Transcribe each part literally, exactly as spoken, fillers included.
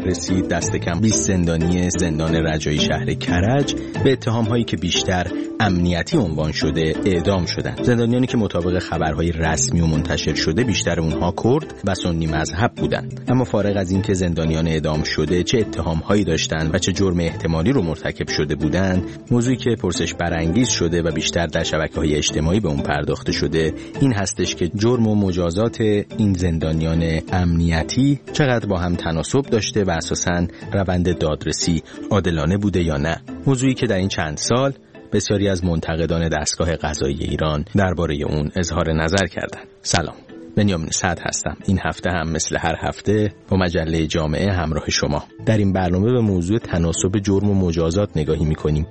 رسید دست کم بیست زندانی زندان رجایی شهر کرج به اتهام‌هایی که بیشتر امنیتی عنوان شده اعدام شدند. زندانیانی که مطابق خبرهای رسمی و منتشر شده بیشتر اونها کرد و سنی مذهب بودند. اما فارغ از اینکه زندانیان اعدام شده چه اتهام‌هایی داشتند و چه جرم احتمالی رو مرتکب شده بودند، موضوعی که پرسش برانگیز شده و بیشتر در شبکه‌های اجتماعی به اون پرداخته شده این هستش که جرم و مجازات این زندانیان امنیتی چقدر با هم تناسب داشته و اساساً روند دادرسی عادلانه بوده یا نه. موضوعی که در این چند سال بسیاری از منتقدان دستگاه قضایی ایران درباره اون اظهار نظر کردند. سلام، بنیامین سعد هستم. این هفته هم مثل هر هفته با مجله جامعه همراه شما. در این برنامه به موضوع تناسب جرم و مجازات نگاهی می‌کنیم.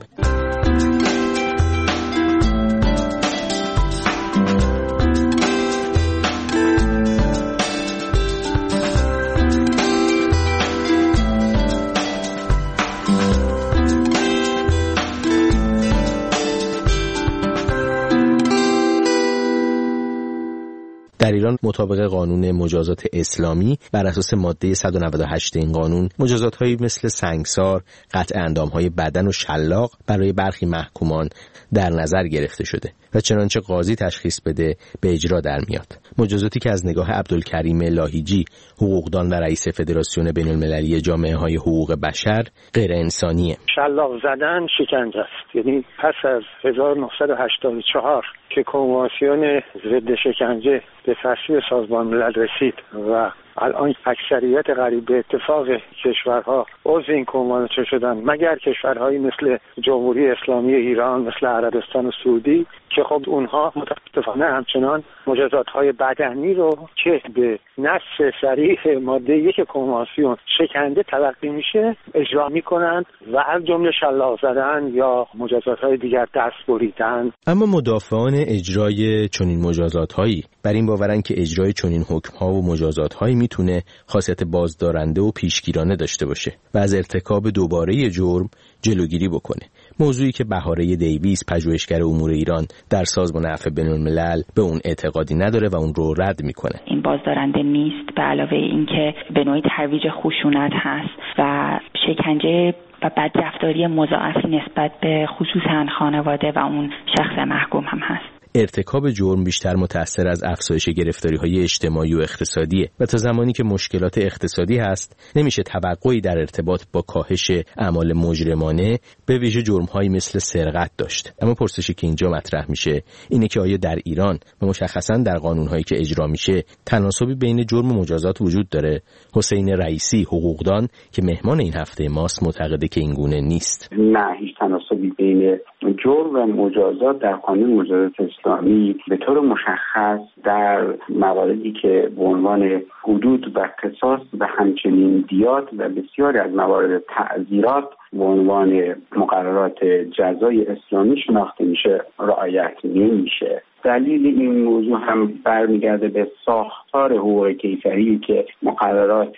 در ایران مطابق قانون مجازات اسلامی بر اساس ماده صد و نود و هشت این قانون مجازات‌هایی مثل سنگسار، قطع اندام‌های بدن و شلاق برای برخی محکومان در نظر گرفته شده و چنانچه قاضی تشخیص بده به اجرا در میاد. مجازاتی که از نگاه عبدالکریم لاهیجی، حقوقدان و رئیس فدراسیون بین‌المللی جامعه‌های حقوق بشر، غیر انسانیه. شلاق زدن شکنجه است. یعنی پس از هزار و نهصد و هشتاد و چهار که کنوانسیون ضد شکنجه به تصویب سازمان ملل رسید و الان اکثریت قریب به اتفاق کشورها عضو این کنوانسیون شدن مگر کشورهایی مثل جمهوری اسلامی ایران، مثل عربستان سعودی که خب اونها متاسفانه همچنان مجازات‌های بدنی رو که به نص صریح ماده یک کنوانسیون شکنجه تلقی میشه اجرا میکنند و از جمله شلاق زدن یا مجازات‌های دیگر دست بریدن. اما مدافعان اجرای چنین مجازات‌هایی بر این باورن که اجرای چنین حکم‌ها و مجازات‌هایی میتونه خاصیت بازدارنده و پیشگیرانه داشته باشه و از ارتکاب دوباره جرم جلوگیری بکنه. موضوعی که بهاره دیویس، پژوهشگر امور ایران در سازمان عفو بین‌الملل به اون اعتقادی نداره و اون رو رد میکنه. این بازدارنده نیست، به علاوه اینکه به نوعی ترویج خشونت هست و شکنجه و بدرفتاری مضاعفی نسبت به خصوصا خانواده و اون شخص محکوم هم هست. ارتکاب جرم بیشتر متأثر از افزایش گرفتاری‌های اجتماعی و اقتصادیه و تا زمانی که مشکلات اقتصادی هست نمیشه توقعی در ارتباط با کاهش اعمال مجرمانه به ویژه جرم‌هایی مثل سرقت داشت. اما پرسشی که اینجا مطرح میشه اینه که آیا در ایران و مشخصاً در قانون‌هایی که اجرا میشه تناسبی بین جرم و مجازات وجود داره؟ حسین رئیسی، حقوقدان که مهمان این هفته ماست، معتقده که این گونه نیست. نه، هیچ تناسبی بین جرم و مجازات در قانون مجازات اسلامی به طور مشخص در مواردی که به عنوان حدود و قصاص و همچنین دیات و بسیاری از موارد تعزیرات به عنوان مقررات جزای اسلامی شناخته میشه رعایت نمیشه. دلیل این موضوع هم برمیگرده به ساختار حقوق کیفری که مقررات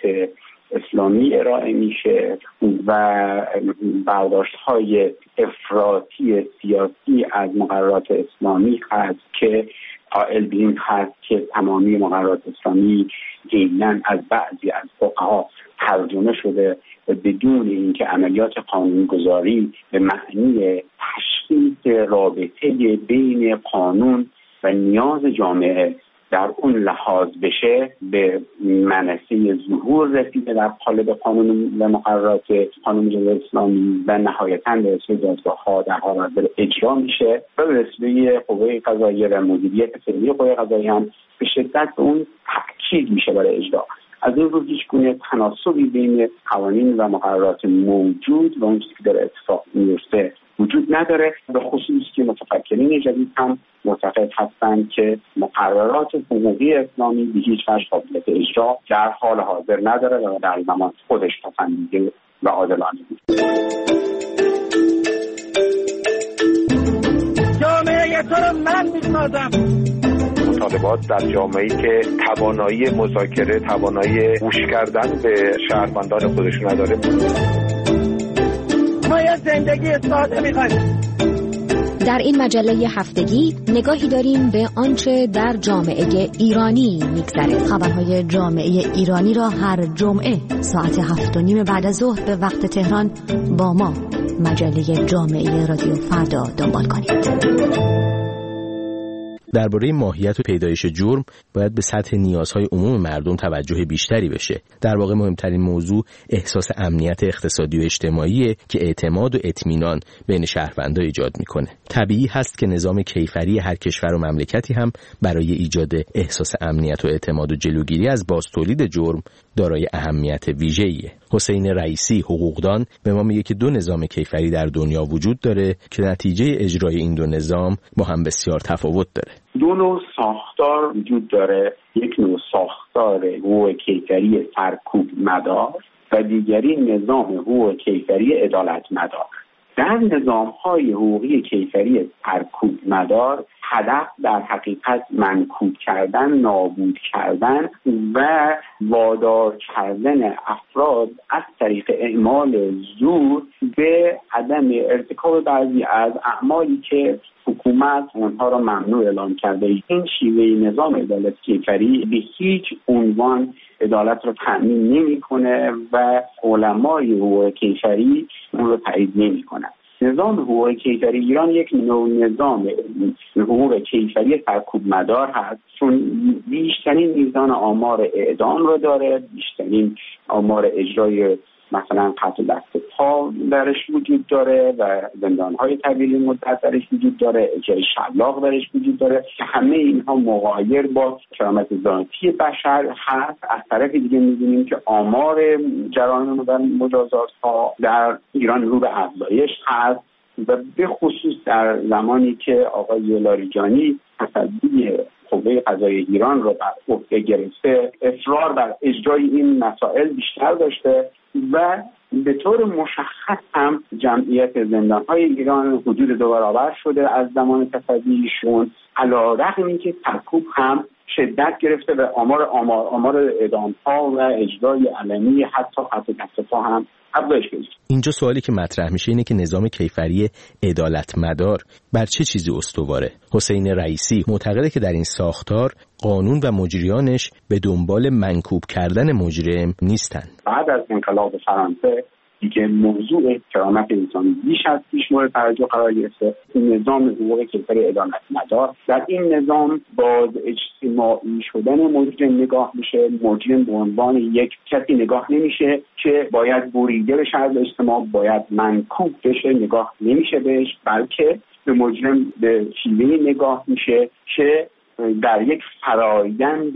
اسلامی ارائه میشه و برداشت‌های افراطی سیاسی از مقررات اسلامی هست که قائل به این هست که تمامی مقررات اسلامی ضمناً از بعضی از فقها ترجمه شده و بدون اینکه عملیات قانونگذاری به معنی تشخیص رابطه بین قانون و نیاز جامعه در اون لحاظ بشه به منصه ظهور رسیده در قالب قانون و مقررات قانون مجازات اسلامی و نهایتاً به رسیده دادگاه‌ها در حال حاضر اجرا میشه و به رسیده قوه قضاییه و مدیریت فعلی قوه قضاییه هم به شدت اون تأکید میشه برای اجرا. از این رو هیچ گونه تناسبی بین قوانین و مقررات موجود و اون چیزی که در اتفاق میفته وجود نداره. به خصوص که متفکرین جدید هم معتقد هستند که مقررات حقوقی اسلامی به هیچ وجه قابلیت اجرا در حال حاضر نداره و در زمان خودش پسندیده و عادلانه بود. جامعه تو رو من میسازم. مطالبات در جامعه‌ای که توانایی مذاکره، توانایی گوش کردن به شهروندان خودشون نداره. ما یه زندگی ساده می‌خوایم. در این مجله هفتگی نگاهی داریم به آنچه در جامعه ایرانی میگذره. خبرهای جامعه ایرانی را هر جمعه ساعت هفت و نیم بعد از ظهر به وقت تهران با ما مجله جامعه رادیو فردا دنبال کنید. درباره ماهیت و پیدایش جرم باید به سطح نیازهای عموم مردم توجه بیشتری بشه. در واقع مهمترین موضوع احساس امنیت اقتصادی و اجتماعی که اعتماد و اطمینان بین شهروندان ایجاد میکنه. طبیعی هست که نظام کیفری هر کشور و مملکتی هم برای ایجاد احساس امنیت و اعتماد و جلوگیری از بازتولید جرم دارای اهمیت ویژه‌ایه. حسین رئیسی حقوقدان به ما میگه که دو نظام کیفری در دنیا وجود داره که نتیجه اجرای این دو نظام با هم بسیار تفاوت داره. دو نوع ساختار وجود داره، یک نوع ساختار حقوق کیفری سرکوب مدار و دیگری نظام حقوق کیفری عدالت مدار. در نظام‌های حقوقی کیفری سرکوب مدار هدف در حقیقت منکوب کردن، نابود کردن و وادار کردن افراد از طریق اعمال زور به عدم ارتکاب بعضی از اعمالی که حکومت اونها را ممنوع اعلام کرده. این شیوه نظام عدالت کیفری به هیچ عنوان عدالت را تأمین نمی‌کنه و علمای حقوق کیفری اون را تایید نمی‌کنند. نظام حقوق کیفری ایران یک نوع نظام حقوق کیفری سرکوب مدار هست، چون بیشترین میزان آمار اعدام را داره، بیشترین آمار اجرای مثلا قطع دست پا درش وجود داره و زندان‌های طویل مدت درش وجود داره، اجرای شلاق درش وجود داره که همه اینها مغایر با کرامت ذاتی بشر هست. از طرف دیگه می‌بینیم که آمار جرایم و مجازات‌ها در ایران رو به افزایش هست و به خصوص در زمانی که آقای لاریجانی تصدی قوه قضاییه ایران رو بر عهده گرفته، اصرار بر اجرای این مسائل بیشتر داشته و به طور مشخص هم جمعیت زندان‌های ایران حدود دو برابر شده از زمان تصدیشون، علی‌رغم اینکه سرکوب هم شدت گرفته و آمار آمار آمار اعدام‌ها و اجرای علنی حتی قطع دست پا هم افزایش پیدا. اینجا سوالی که مطرح میشه اینه که نظام کیفری عدالت مدار بر چه چیزی استواره؟ حسین رئیسی معتقده که در این ساختار قانون و مجریانش به دنبال منکوب کردن مجرم نیستن. بعد از انقلاب فرانسه دیگه موضوع کرامت انسانی بیش از پیش مورد توجه قرار گرفته. نظام حقوق کیفری عدالت مدار در این نظام باز اجتماعی شدن مجرم نگاه میشه. مجرم به عنوان یک کسی نگاه نمیشه که باید بریده بشه از اجتماع، باید منکوب بشه نگاه نمیشه بهش، بلکه به مجرم به شیوه نگاه میشه که در یک فرایند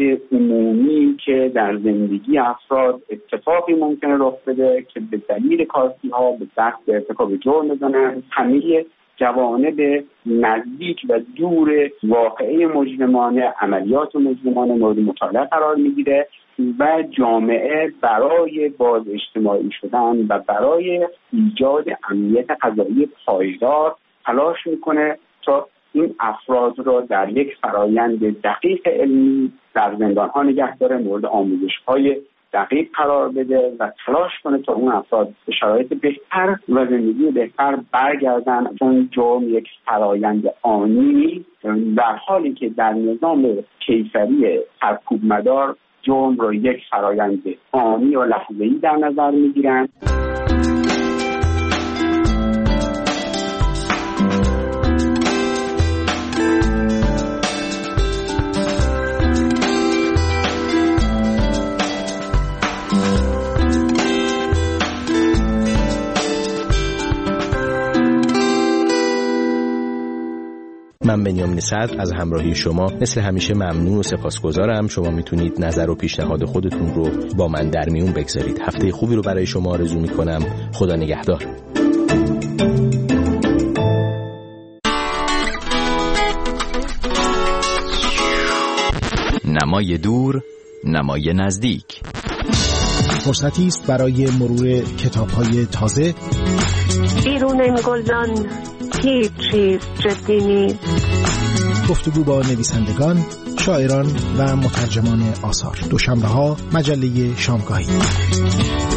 عمومی که در زندگی افراد اتفاقی ممکنه رخ بده که به دلیل کاستی ها به دست ارتکاب جرم بزنن، همه جوانب نزدیک و دور واقعه مجرمانه، عملیات مجرمانه مورد مطالعه قرار میگیره و جامعه برای باز اجتماعی شدن و برای ایجاد امنیت قضایی پایدار تلاش میکنه تا این افراد را در یک فرایند دقیق علمی در زندان‌ها نگه داره، مورد آموزش‌های دقیق قرار بده و تلاش کنه تا اون افراد به شرایط بهتر و زندگی بهتر برگردن. چون جرم یک فرایند آنی، در حالی که در نظام کیفری سرکوب مدار جرم را یک فرایند آنی و لحظه‌ای در نظر می‌گیرن. من بنیامین صدر از همراهی شما مثل همیشه ممنون و سپاسگزارم. شما میتونید نظر و پیشنهاد خودتون رو با من در میون بگذارید. هفته خوبی رو برای شما آرزو میکنم. خدا نگهدار. نمای دور، نمای نزدیک. فرصتی است برای مرور کتاب‌های تازه. بیرون این گلدان هیچ چیز جدی نیست. گفتگو با نویسندگان، شاعران و مترجمان آثار. دوشنبه‌ها مجله شامگاهی.